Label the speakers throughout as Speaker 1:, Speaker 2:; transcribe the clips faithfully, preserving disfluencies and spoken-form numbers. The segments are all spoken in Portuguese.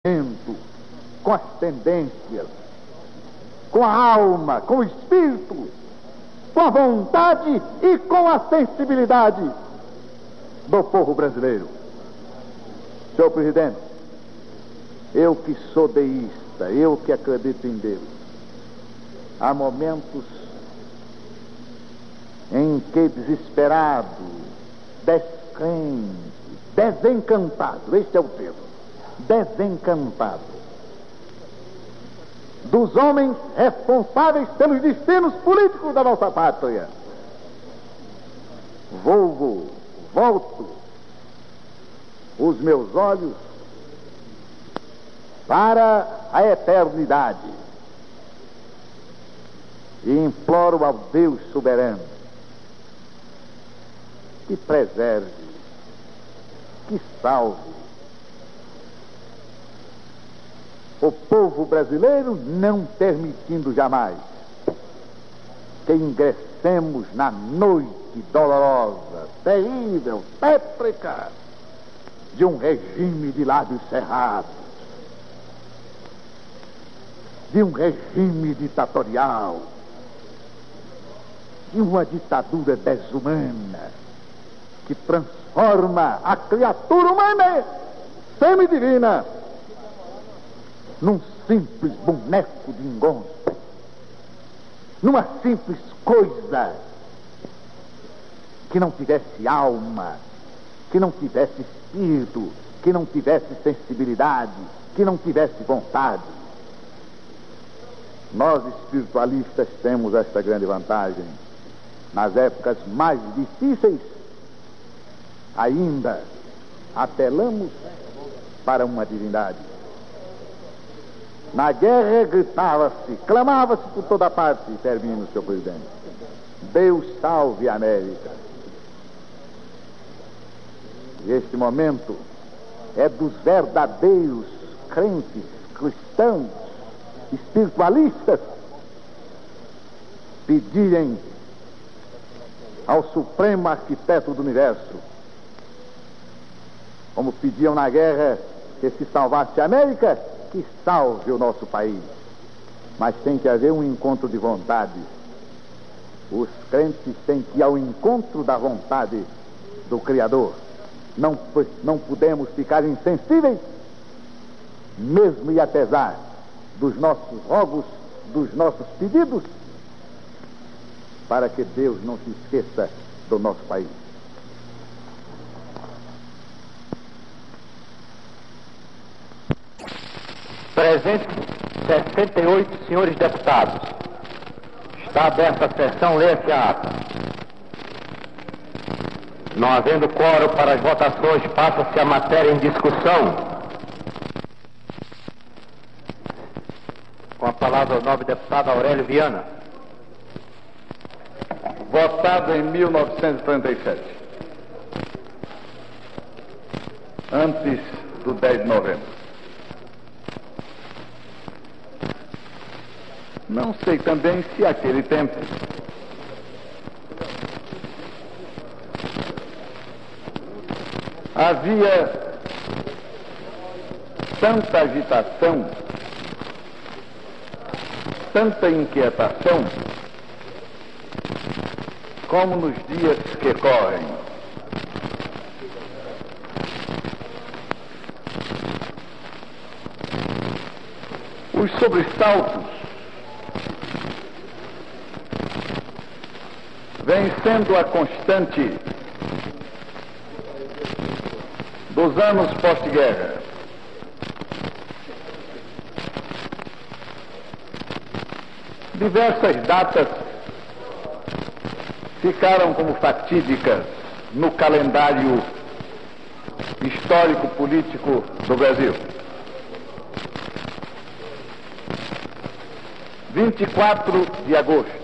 Speaker 1: com as tendências, com a alma, com o espírito, com a vontade e com a sensibilidade do povo brasileiro. Senhor presidente, eu que sou deísta, eu que acredito em Deus, há momentos em que desesperado, descrente, desencantado, este é o termo, desencantado dos homens responsáveis pelos destinos políticos da nossa pátria, volvo, volto os meus olhos para a eternidade e imploro ao Deus soberano que preserve, que salve o povo brasileiro, não permitindo jamais que ingressemos na noite dolorosa, terrível, tétrica de um regime de lábios cerrados, de um regime ditatorial, de uma ditadura desumana que transforma a criatura humana semidivina num simples boneco de engonço, numa simples coisa que não tivesse alma, que não tivesse espírito, que não tivesse sensibilidade, que não tivesse vontade. Nós espiritualistas temos esta grande vantagem. Nas épocas mais difíceis, ainda apelamos para uma divindade. Na guerra gritava-se, clamava-se por toda parte, e termino, senhor presidente, Deus salve a América. E este momento é dos verdadeiros crentes, cristãos, espiritualistas, pedirem ao Supremo Arquiteto do Universo, como pediam na guerra que se salvasse a América, que salve o nosso país. Mas tem que haver um encontro de vontade. Os crentes têm que ir ao encontro da vontade do Criador. Não, não podemos ficar insensíveis, mesmo e apesar dos nossos rogos, dos nossos pedidos, para que Deus não se esqueça do nosso país.
Speaker 2: Presentes sessenta e oito senhores deputados. Está aberta a sessão, leia-se a ata. Não havendo quórum para as votações, passa-se a matéria em discussão. Com a palavra o nobre deputado Aurélio Viana.
Speaker 3: Votado em mil novecentos e trinta e sete, antes do dez de novembro. Não sei também se aquele tempo havia tanta agitação, tanta inquietação, como nos dias que correm. Os sobressaltos vêm sendo a constante dos anos pós-guerra. Diversas datas ficaram como fatídicas no calendário histórico-político do Brasil. vinte e quatro de agosto,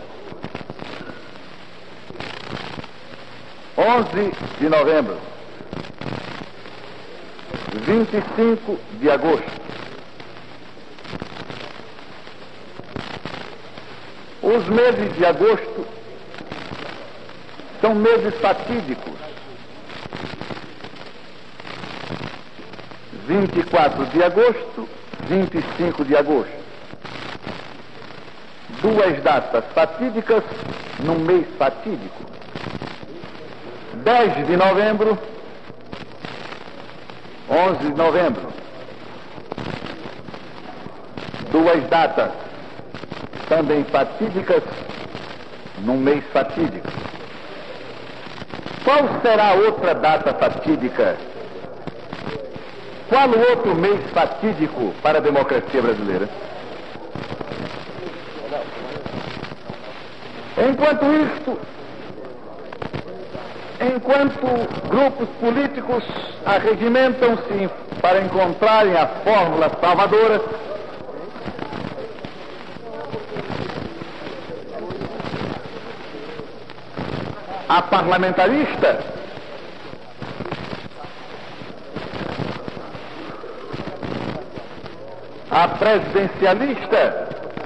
Speaker 3: onze de novembro, vinte e cinco de agosto. Os meses de agosto são meses fatídicos. vinte e quatro de agosto, vinte e cinco de agosto. Duas datas fatídicas num mês fatídico. dez de novembro, onze de novembro. Duas datas também fatídicas num mês fatídico. Qual será a outra data fatídica? Qual o outro mês fatídico para a democracia brasileira? Enquanto isto, enquanto grupos políticos arregimentam-se para encontrarem a fórmula salvadora, a parlamentarista a presidencialista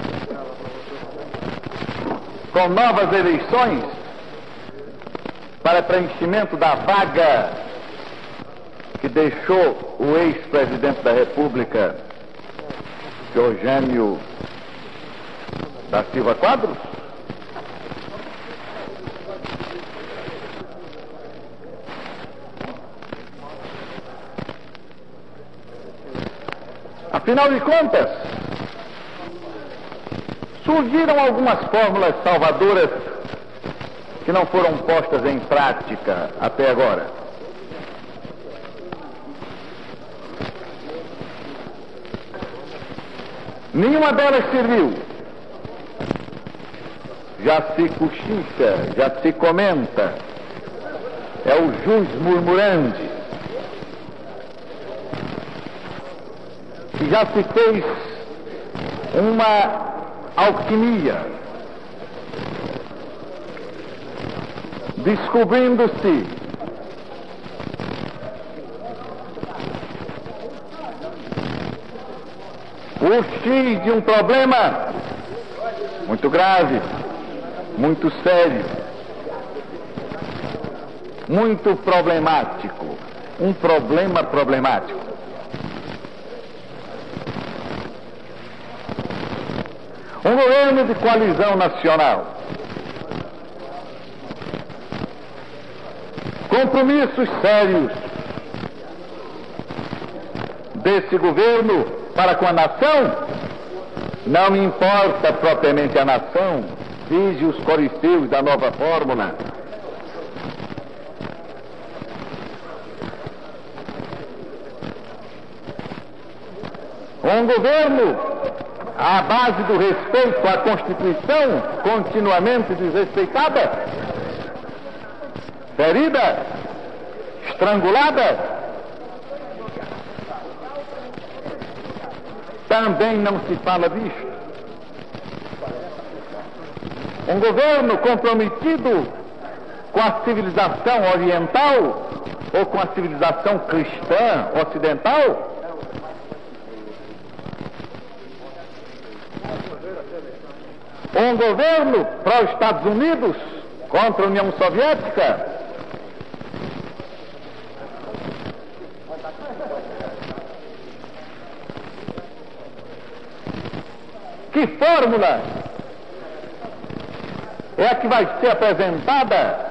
Speaker 3: com novas eleições para preenchimento da vaga que deixou o ex-presidente da República, Eugênio da Silva Quadros? Afinal de contas, surgiram algumas fórmulas salvadoras que não foram postas em prática até agora. Nenhuma delas serviu. Já se cochicha, já se comenta. É o jus murmurandi. Que já se fez uma alquimia, descobrindo-se o X de um problema muito grave, muito sério, muito problemático, um problema problemático. Um governo de coalizão nacional. Compromissos sérios desse governo para com a nação. Não me importa propriamente a nação, diz os corifeus da nova fórmula. Um governo à base do respeito à Constituição, continuamente desrespeitada, ferida, estrangulada, também não se fala disto. Um governo comprometido com a civilização oriental ou com a civilização cristã ocidental, um governo pró-Estados Unidos contra a União Soviética, que fórmula é a que vai ser apresentada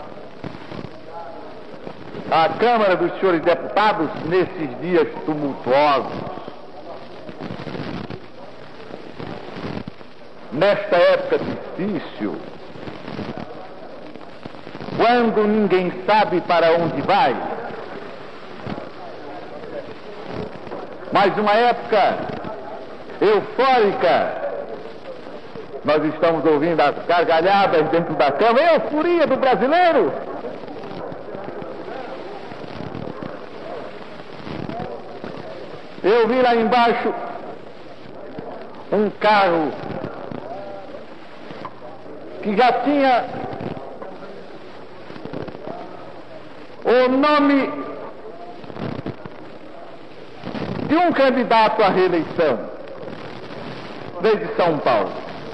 Speaker 3: à Câmara dos Senhores Deputados nesses dias tumultuosos? Nesta época difícil, quando ninguém sabe para onde vai, mas uma época eufórica, nós estamos ouvindo as gargalhadas dentro da Câmara, a euforia do brasileiro. Eu vi lá embaixo um carro que já tinha o nome de um candidato à reeleição, desde São Paulo.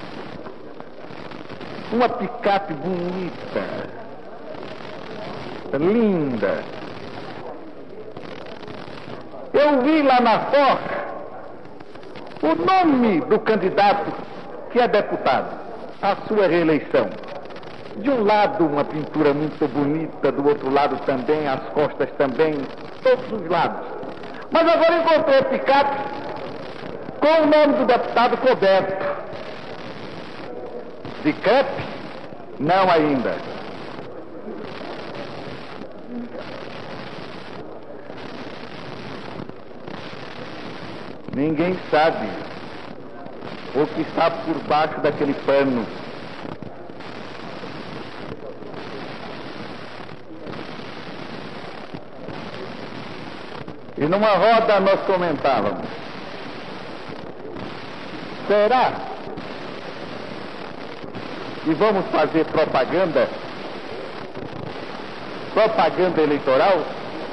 Speaker 3: Uma picape bonita, linda, eu vi lá na foto o nome do candidato que é deputado à sua reeleição. De um lado uma pintura muito bonita, do outro lado também, as costas também, todos os lados. Mas agora encontrei o picape com o nome do deputado coberto. De crepe? Não ainda. Ninguém sabe o que está por baixo daquele pano. E numa roda nós comentávamos: será que vamos fazer propaganda? Propaganda eleitoral?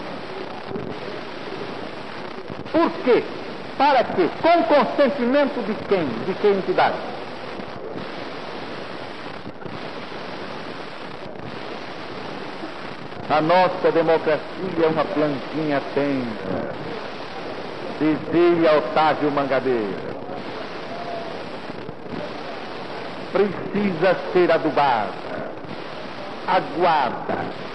Speaker 3: Por quê? Para quê? Com consentimento de quem? De que entidade? A nossa democracia é uma plantinha tenra, dizia Otávio Mangabeira. Precisa ser adubada, aguada.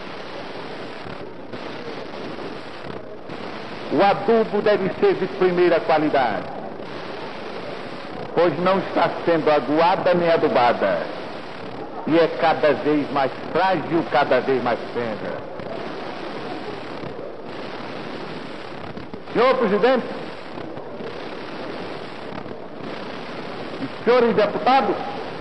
Speaker 3: O adubo deve ser de primeira qualidade, pois não está sendo aguada nem adubada, e é cada vez mais frágil, cada vez mais tenra. Senhor Presidente, e senhores deputados,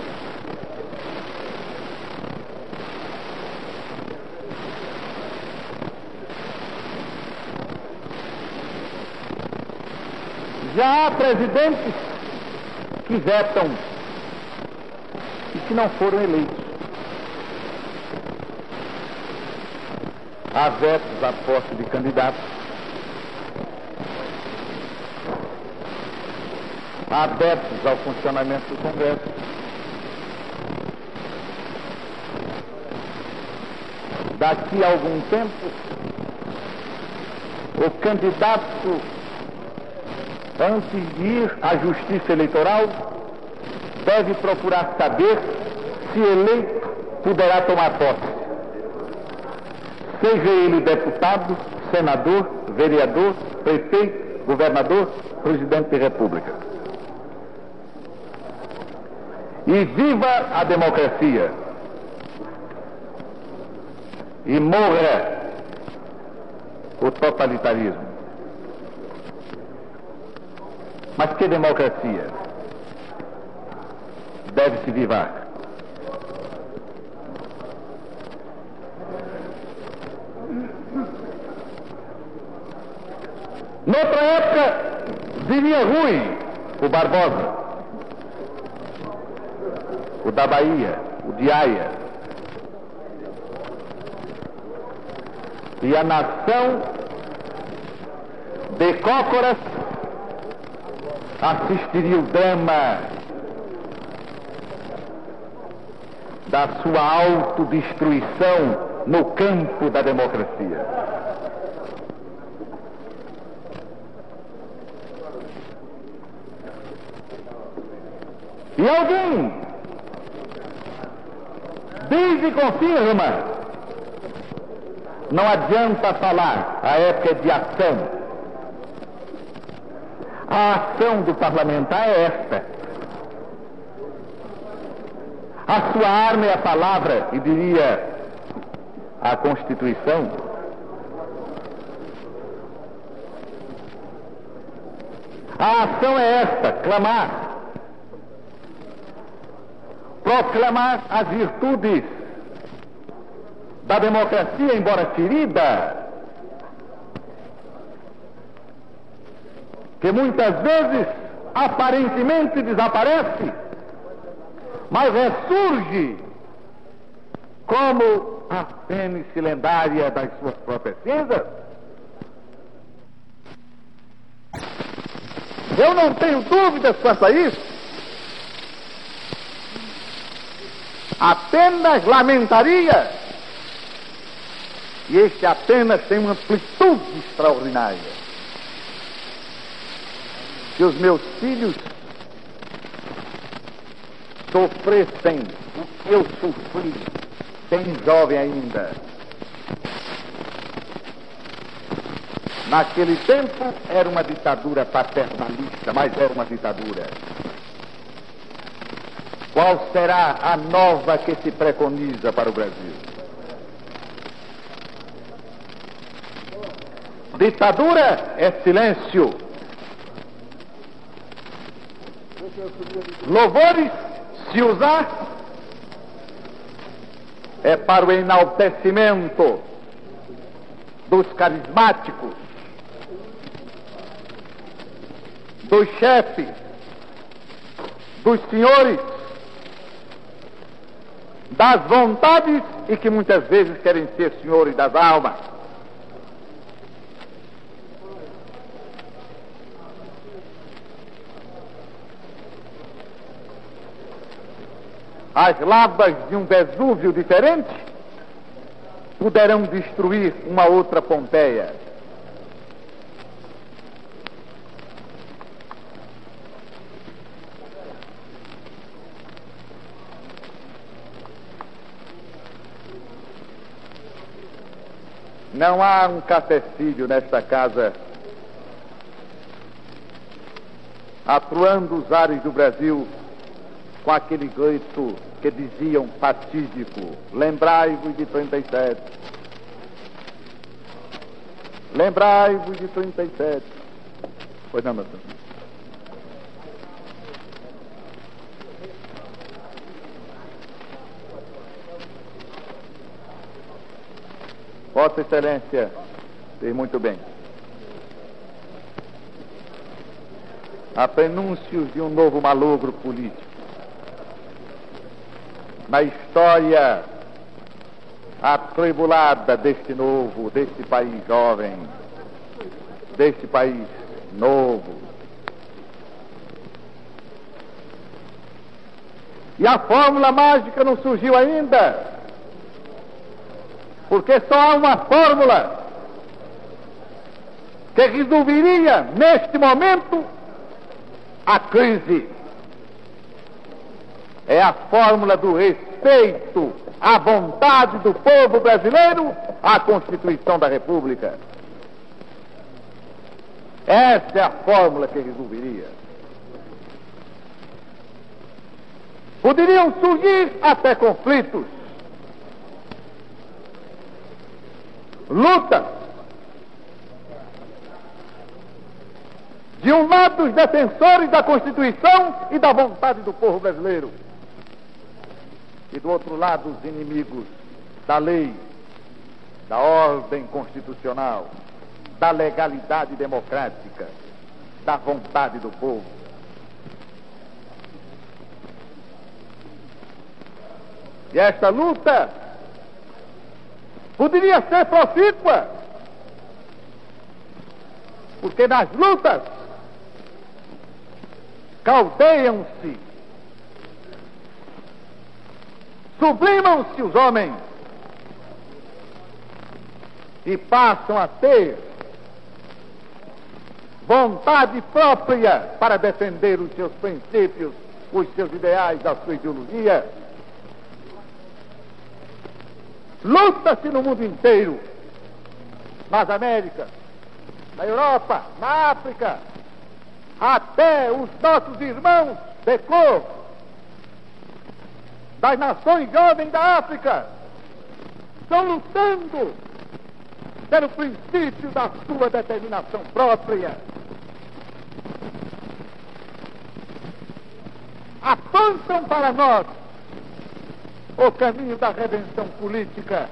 Speaker 3: já há presidentes que vetam e que não foram eleitos. Há vetos à posse de candidatos. Há vetos ao funcionamento do Congresso. Daqui a algum tempo, o candidato, antes de ir à Justiça Eleitoral, deve procurar saber se eleito poderá tomar posse. Seja ele deputado, senador, vereador, prefeito, governador, presidente da República. E viva a democracia! E morra o totalitarismo. Mas que democracia deve se vivar? Noutra época, viria Rui, o Barbosa, o da Bahia, o de Haia. E a nação de cócoras assistiria o drama da sua autodestruição no campo da democracia. E alguém diz e confirma: não adianta falar, a época é de ação. A ação do parlamentar é esta. A sua arma é a palavra, e diria a Constituição. A ação é esta: clamar. Proclamar as virtudes da democracia, embora ferida, que muitas vezes aparentemente desaparece, mas ressurge como a fênix lendária das suas próprias cinzas. Eu não tenho dúvidas quanto a isso. Apenas lamentaria, e este apenas tem uma amplitude extraordinária,
Speaker 1: que os meus filhos sofressem o que eu sofri, bem jovem ainda. Naquele tempo era uma ditadura paternalista, mas era uma ditadura. Qual será a nova que se preconiza para o Brasil? Ditadura é silêncio. Louvores, se usar, é para o enaltecimento dos carismáticos, dos chefes, dos senhores, das vontades e que muitas vezes querem ser senhores das almas. As lavas de um Vesúvio diferente poderão destruir uma outra Pompeia. Não há um cafecilho nesta casa atruando os ares do Brasil com aquele grito que diziam fatídico: lembrai-vos de trinta e sete. Lembrai-vos de trinta e sete. Pois não, meu senhor. Vossa Excelência, fez muito bem. Há prenúncios de um novo malogro político na história atribulada deste novo, deste país jovem, deste país novo. E a fórmula mágica não surgiu ainda, porque só há uma fórmula que resolveria, neste momento, a crise. É a fórmula do respeito à vontade do povo brasileiro à Constituição da República. Essa é a fórmula que resolveria. Poderiam surgir até conflitos, lutas. De um lado, os defensores da Constituição e da vontade do povo brasileiro. E do outro lado, os inimigos da lei, da ordem constitucional, da legalidade democrática, da vontade do povo. E esta luta poderia ser profícua, porque nas lutas caldeiam-se, sublimam-se os homens e passam a ter vontade própria para defender os seus princípios, os seus ideais, a sua ideologia. Luta-se no mundo inteiro, nas Américas, na Europa, na África, até os nossos irmãos de cor das nações jovens da África estão lutando pelo princípio da sua determinação própria. Apontam para nós o caminho da redenção política.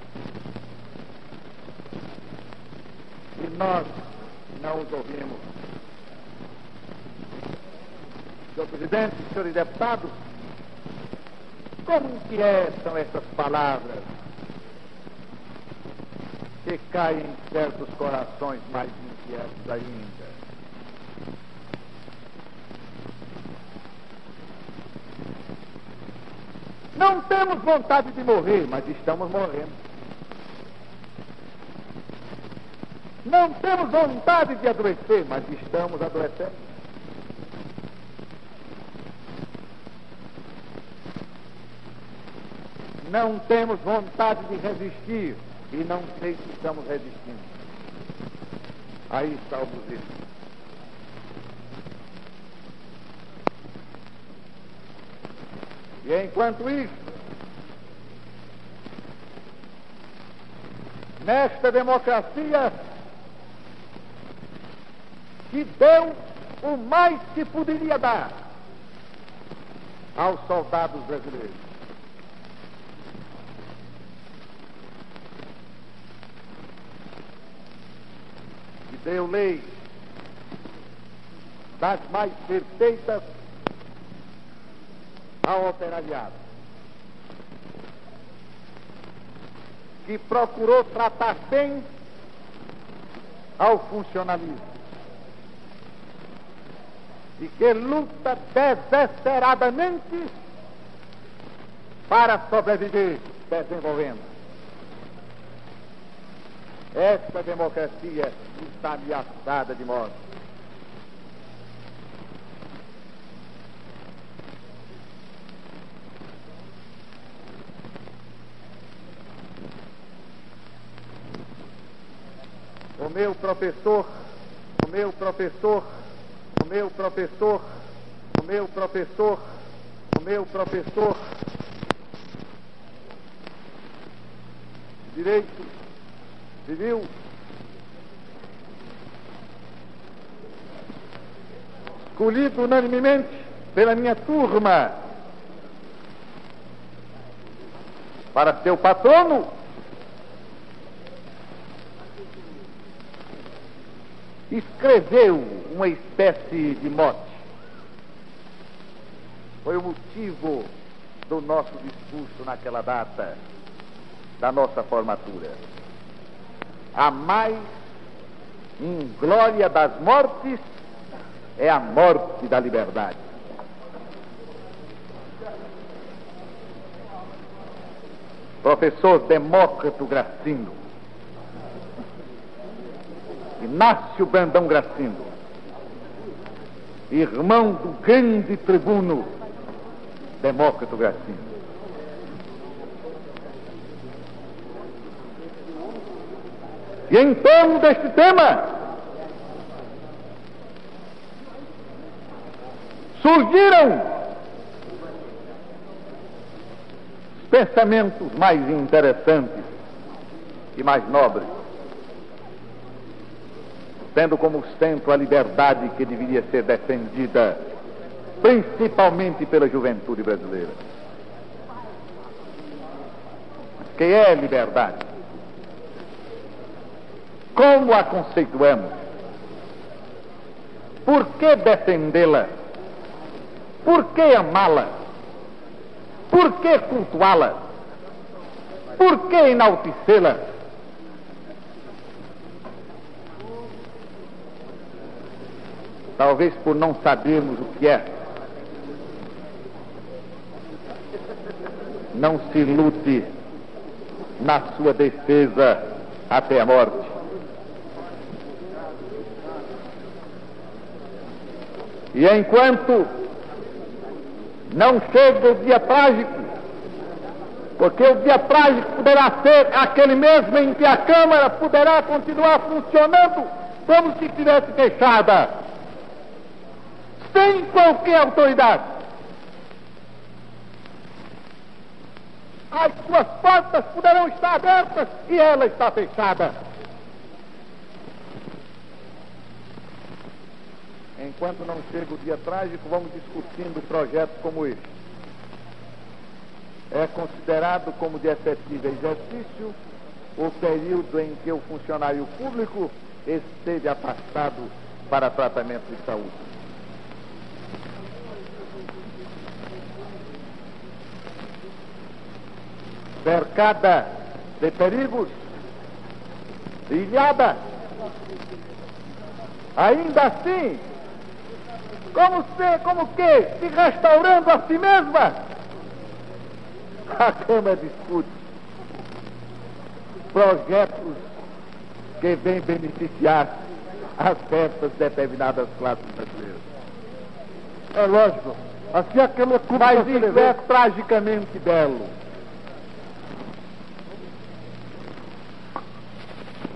Speaker 1: E nós não os ouvimos. Senhor Presidente, senhores deputados, como que é, são essas palavras que caem em certos corações mais inquietos ainda? Não temos vontade de morrer, mas estamos morrendo. Não temos vontade de adoecer, mas estamos adoecendo.
Speaker 3: Não temos vontade de resistir e não sei se estamos resistindo. Aí está o museu. E enquanto isso, nesta democracia que deu o mais que poderia dar aos soldados brasileiros, que deu leis das mais perfeitas ao operariado, que procurou tratar bem ao funcionalismo e que luta desesperadamente para sobreviver desenvolvendo. Esta democracia está ameaçada de morte. O meu professor, o meu professor, o meu professor, o meu professor, o meu professor de Direito Civil, escolhido unanimemente pela minha turma para ser o patrono, escreveu uma espécie de mote. Foi o motivo do nosso discurso naquela data, da nossa formatura. A mais inglória das mortes é a morte da liberdade. Professor Demócrito Gracindo, Inácio Brandão Gracindo, irmão do grande tribuno Demócrito Gracindo. E em torno deste tema surgiram os pensamentos mais interessantes e mais nobres, tendo como centro a liberdade que deveria ser defendida principalmente pela juventude brasileira. Mas que é liberdade? Como a conceituamos? Por que defendê-la? Por que amá-la? Por que cultuá-la? Por que enaltecê-la? Talvez por não sabermos o que é. Não se lute na sua defesa até a morte. E enquanto não chega o dia trágico, porque o dia trágico poderá ser aquele mesmo em que a Câmara poderá continuar funcionando como se tivesse fechada, sem qualquer autoridade. As suas portas poderão estar abertas e ela está fechada. Enquanto não chega o dia trágico, vamos discutindo projetos como este. É considerado como de efetivo exercício o período em que o funcionário público esteve afastado para tratamento de saúde. Cercada de perigos, ilhada, ainda assim, como se, como que, se restaurando a si mesma, a Câmara discute projetos que vêm beneficiar as certas determinadas classes brasileiras.
Speaker 4: É lógico, assim aquela curva
Speaker 3: Mas isso é tragicamente belo.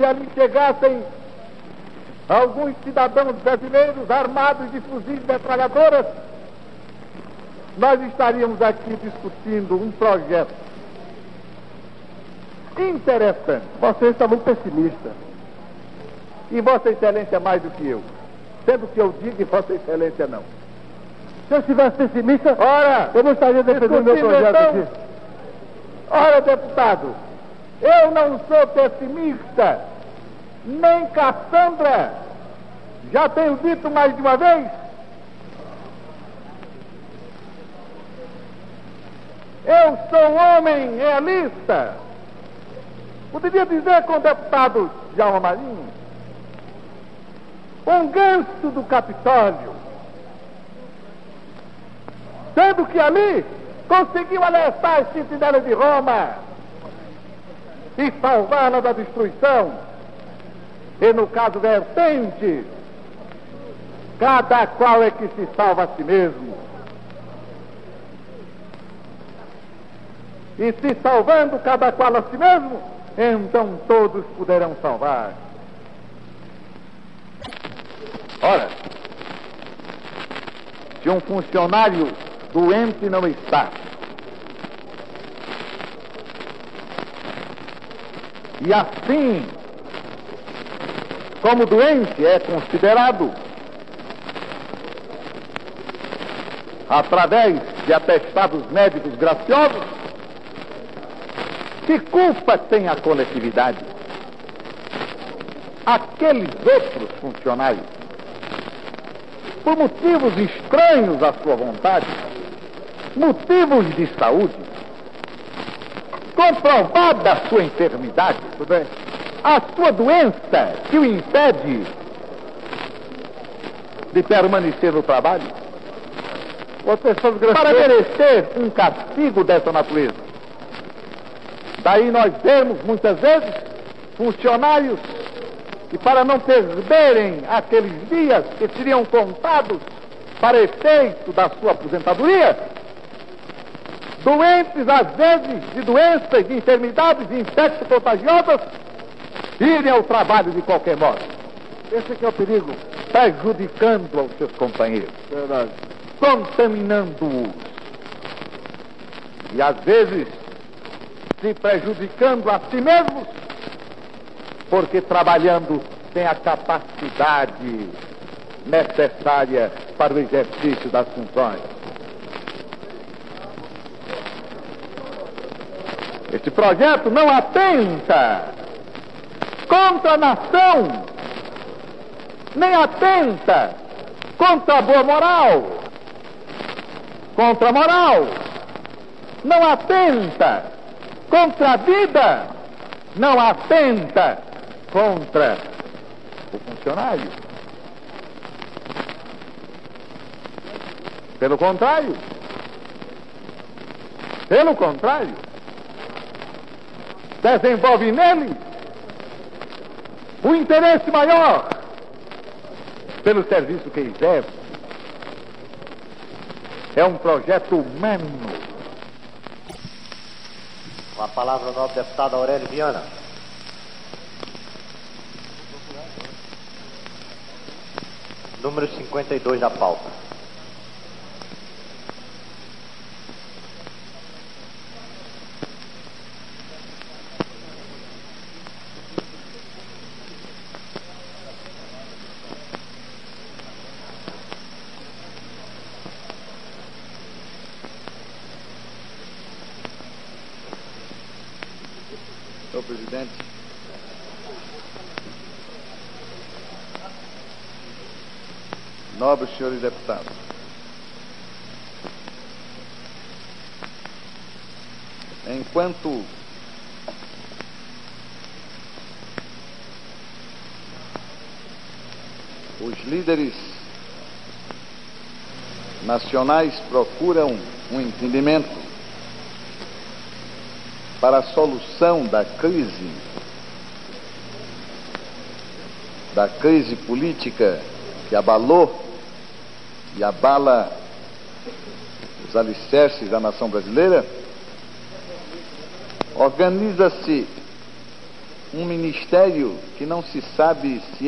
Speaker 3: se ali chegassem alguns cidadãos brasileiros armados de fuzis e metralhadoras, nós estaríamos aqui discutindo um projeto interessante.
Speaker 4: Você está muito pessimista.
Speaker 3: E Vossa Excelência mais do que eu. Sendo que eu digo e Vossa Excelência não.
Speaker 4: Se eu estivesse pessimista,
Speaker 3: ora,
Speaker 4: eu não estaria defendendo meu projeto
Speaker 3: então,
Speaker 4: aqui.
Speaker 3: Ora, deputado, eu não sou pessimista, nem Cassandra. Já tenho dito mais de uma vez. Eu sou um homem realista. Poderia dizer com o deputado Djalma Marinho, um ganso do Capitólio, sendo que ali conseguiu alertar as sentinelas de Roma e salvá-la da destruição. E no caso vertente, cada qual é que se salva a si mesmo. E se salvando cada qual a si mesmo, então todos poderão salvar. Ora, se um funcionário doente não está, e assim como doente é considerado através de atestados médicos graciosos, que culpa tem a coletividade? Aqueles outros funcionários, por motivos estranhos à sua vontade, motivos de saúde, comprovada a sua enfermidade, tudo bem? A sua doença que o impede de permanecer no trabalho, para merecer um castigo dessa natureza. Daí nós vemos muitas vezes funcionários que, para não perderem aqueles dias que seriam contados para efeito da sua aposentadoria, doentes às vezes de doenças, de enfermidades infecto-contagiosas, irem ao trabalho de qualquer modo. Esse aqui é o perigo, prejudicando aos seus companheiros, verdade, contaminando-os e às vezes se prejudicando a si mesmos, porque trabalhando sem a capacidade necessária para o exercício das funções. Este projeto não atenta contra a nação, nem atenta contra a boa moral, contra a moral, não atenta contra a vida, não atenta contra o funcionário. Pelo contrário, pelo contrário, desenvolve nele o interesse maior pelo serviço que exerce. É um projeto humano.
Speaker 2: Com a palavra o nobre deputado Aurélio Viana. Número cinquenta e dois da pauta.
Speaker 3: Senhor presidente, nobres senhores deputados, enquanto os líderes nacionais procuram um entendimento para a solução da crise, da crise política que abalou e abala os alicerces da nação brasileira, organiza-se um ministério que não se sabe se